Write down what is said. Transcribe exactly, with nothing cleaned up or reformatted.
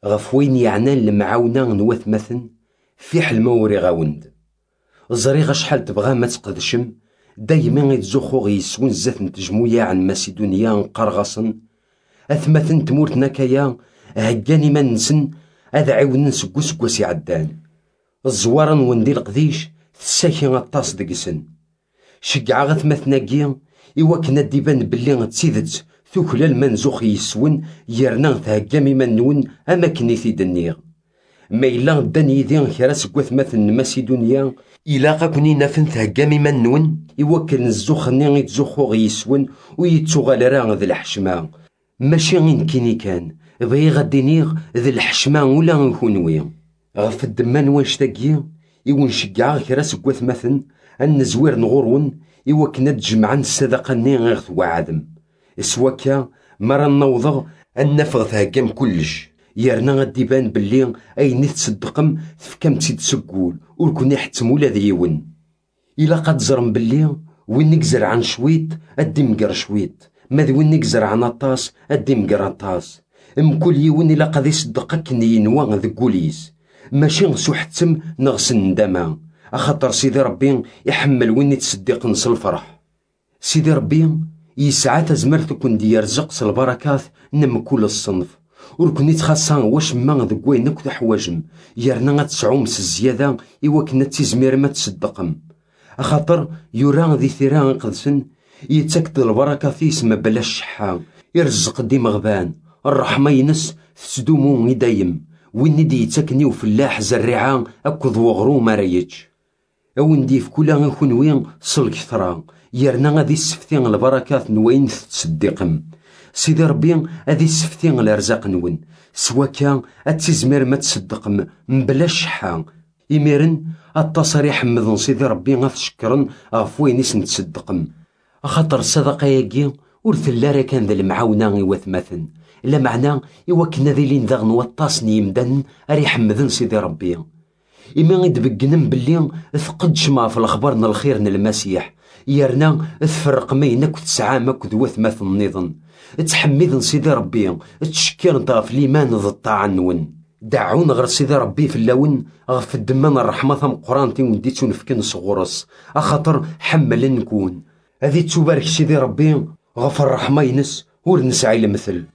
غف وين يعنان المعاونة نوثمثن في حلموري غاوند زريغ شحال تبغى ما تقدشم دايما يتزوخو غيسون زات نتجمويا عن ماسيدونيا نقرغصن اثمثن تمورتنا كيا هكاني ما ننسن هذا عاون نسكو سكوسي عدان الزوارن وندي القديش تساكي غطاس دقسن شقع غثمثناكيا إوا كنا ديبان بلي تسيدت ثوكلا المنزوخ يسون يرنا تهكامي منون أما كنيثي دنيغ ما إلا دان يدين كرا سكوث مثل ماسيدونيا إلا قاكني نافن تهكامي منون إوا كان الزوخ ني يتزوخو غيسون ويتوغال راه ذي الحشمة ماشي غين كيني كان بغي غدينيغ ذي الحشمة ولا نكونوي غف الدمان واش تاكي إوا نشقع كرا سكوث مثل أن زوير نغورون إوا كنا تجمعن الصدقة ني غير توعدم سواكا مرا نوضغ أن نفغ هكام كلش يرنا غادي يبان بلي أين تصدقم تفكم تسيد سكول وركون يحتم ولا ذيون إلا قد زرم بلي وين نكزر عن شويت أدي مقر شويت ماذا وين نكزر عن أطاس أدي مقر أطاس ام كل يون إلا قد يصدقك نينوا ذا كوليس ماشي نسو حتم نغسل ندما أخاطر سيدي ربي يحمل وين تصدق نص الفرح سيدي ربي يسعى تزمر تكون ديار زقس البركات نم كل الصنف وركن يتخاصا واش ما ذك وين نكو تحواجم يرنا غتسعوم الزياده إوا كنا تيزمير ما تصدقم اخاطر يورا ذي ثيران قدسن يتاكد البركه في اسم بلاش شحا يرزق ديما غبان الرحمه ينس تسدومو يدايم وين دي يتاكني وفلاح زريعه اكو وغرو ما رايتش او ندي في كل غنكون وين صلك ثرا يرنا غادي السفتين البركات نوين تصدقم سيدي ربي غادي السفتين الارزاق نون سواكا اتزمر ما تصدقم مبلاش شحا يميرن التصريح مذن سيدي ربي غتشكرن غف وين نتصدقم خاطر الصدقه ياكي ورثلا راه كان ذا المعاونه يوثمثن لا معنى إوا كنا ذي لين ذاغ نوطاس نيمدن أريح مذن سيدي ربي إما يدبقنم بلي ثقدش ما في الأخبار ن الخير ن المسيح يرنا تفرق مينك وتسعامك ذوث مثل النظن تحميذن سيدي ربي تشكير نطاف ليمان ذا الطاعة نون دعون غير سيدي ربي في اللون غف الدمان الرحمة ثم قرانتي ونديتو نفكن صغورس أخاطر حمل نكون هذي تبارك سيدي ربي غف الرحمة ينس ور نسعي المثل